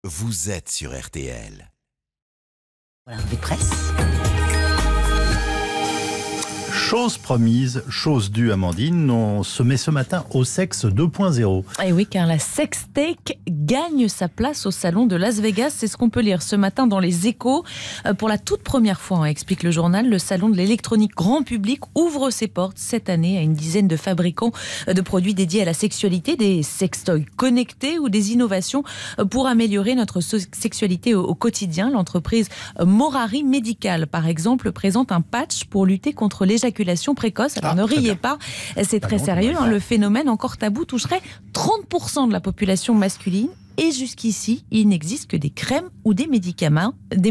Vous êtes sur RTL. Voilà, revue de presse. Chose promise, chose due, Amandine, on se met ce matin au sexe 2.0. Et oui, car la sextech gagne sa place au salon de Las Vegas. C'est ce qu'on peut lire ce matin dans les Échos. Pour la toute première fois, explique le journal, le salon de l'électronique grand public ouvre ses portes cette année à une dizaine de fabricants de produits dédiés à la sexualité, des sextoys connectés ou des innovations pour améliorer notre sexualité au quotidien. L'entreprise Morari Medical, par exemple, présente un patch pour lutter contre l'éjaculation précoce. Alors ne riez pas, c'est très sérieux. Le phénomène encore tabou toucherait 30% de la population masculine. Et jusqu'ici, il n'existe que des crèmes ou des médicaments,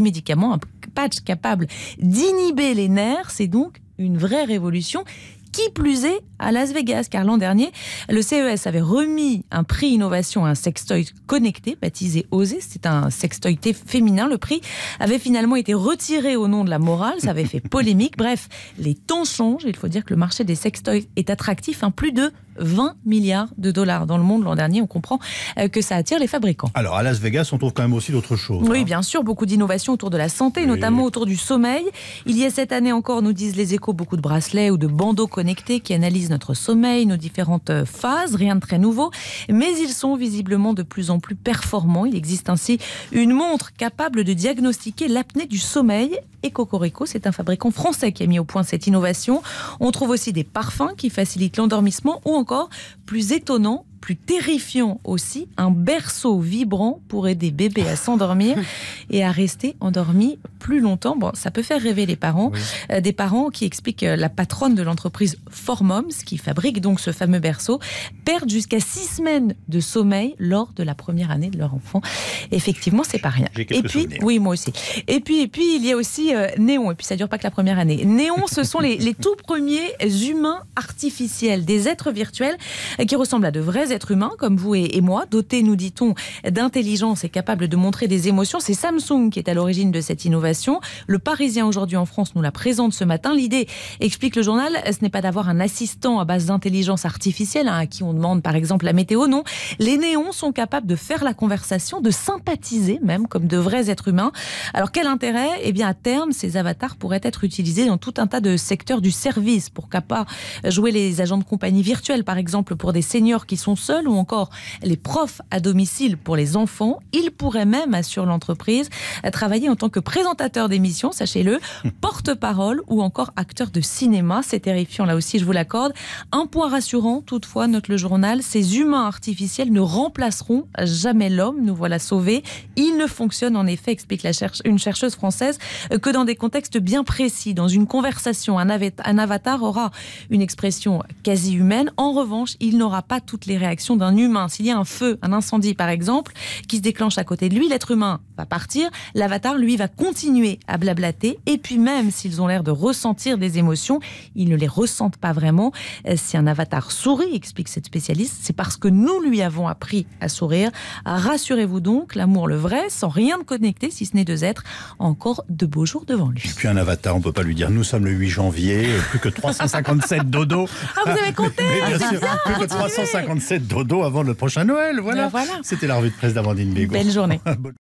un patch capable d'inhiber les nerfs. C'est donc une vraie révolution. Qui plus est à Las Vegas, car l'an dernier, le CES avait remis un prix innovation à un sextoy connecté, baptisé Osé. C'est un sextoy féminin. Le prix avait finalement été retiré au nom de la morale. Ça avait fait polémique. Bref, les temps changent. Il faut dire que le marché des sextoys est attractif. Plus de 20 milliards de dollars dans le monde l'an dernier. On comprend que ça attire les fabricants. Alors, à Las Vegas, on trouve quand même aussi d'autres choses. Oui, bien sûr. Beaucoup d'innovations autour de la santé, notamment autour du sommeil. Il y a cette année encore, nous disent les Échos, beaucoup de bracelets ou de bandeaux connectés qui analysent notre sommeil, nos différentes phases. Rien de très nouveau. Mais ils sont visiblement de plus en plus performants. Il existe ainsi une montre capable de diagnostiquer l'apnée du sommeil. Et Cocorico, c'est un fabricant français qui a mis au point cette innovation. On trouve aussi des parfums qui facilitent l'endormissement ou encore, plus étonnant, plus terrifiant aussi, un berceau vibrant pour aider bébé à s'endormir et à rester endormi plus longtemps. Bon, ça peut faire rêver les parents. Oui. Des parents qui expliquent la patronne de l'entreprise 4Moms, qui fabrique donc ce fameux berceau, perdent jusqu'à 6 semaines de sommeil lors de la première année de leur enfant. Effectivement, c'est pas rien. J'ai quelques souvenirs. Oui, moi aussi. Et puis, il y a aussi Néon. Et puis, ça dure pas que la première année. Néon, ce sont les tout premiers humains artificiels, des êtres virtuels qui ressemblent à de vrais êtres humains, comme vous et moi, dotés, nous dit-on, d'intelligence et capables de montrer des émotions. C'est Samsung qui est à l'origine de cette innovation. Le Parisien aujourd'hui en France nous la présente ce matin. L'idée, explique le journal, ce n'est pas d'avoir un assistant à base d'intelligence artificielle, à qui on demande par exemple la météo, non. Les néons sont capables de faire la conversation, de sympathiser même comme de vrais êtres humains. Alors quel intérêt ? Eh bien à terme, ces avatars pourraient être utilisés dans tout un tas de secteurs du service. Pourquoi pas jouer les agents de compagnie virtuels par exemple pour des seniors qui sont seuls, ou encore les profs à domicile pour les enfants. Ils pourraient même, assure l'entreprise, travailler en tant que présentateur d'émissions, sachez-le, porte-parole ou encore acteur de cinéma. C'est terrifiant, là aussi, je vous l'accorde. Un point rassurant, toutefois, note le journal, ces humains artificiels ne remplaceront jamais l'homme. Nous voilà sauvés. Ils ne fonctionnent en effet, explique une chercheuse française, que dans des contextes bien précis. Dans une conversation, un avatar aura une expression quasi humaine. En revanche, il n'aura pas toutes les réactions d'un humain. S'il y a un feu, un incendie par exemple, qui se déclenche à côté de lui, l'être humain va partir, l'avatar lui va continuer à blablater, et puis même s'ils ont l'air de ressentir des émotions, ils ne les ressentent pas vraiment. Si un avatar sourit, explique cette spécialiste, c'est parce que nous lui avons appris à sourire. Rassurez-vous donc, l'amour le vrai, sans rien de connecté, si ce n'est deux êtres, encore de beaux jours devant lui. Et puis un avatar, on ne peut pas lui dire nous sommes le 8 janvier, plus que 357 dodo. Ah, vous avez compté? Mais bien sûr, plus que 357 dodo avant le prochain Noël. Voilà. Voilà. C'était la revue de presse d'Amandine Bégaud. Belle journée.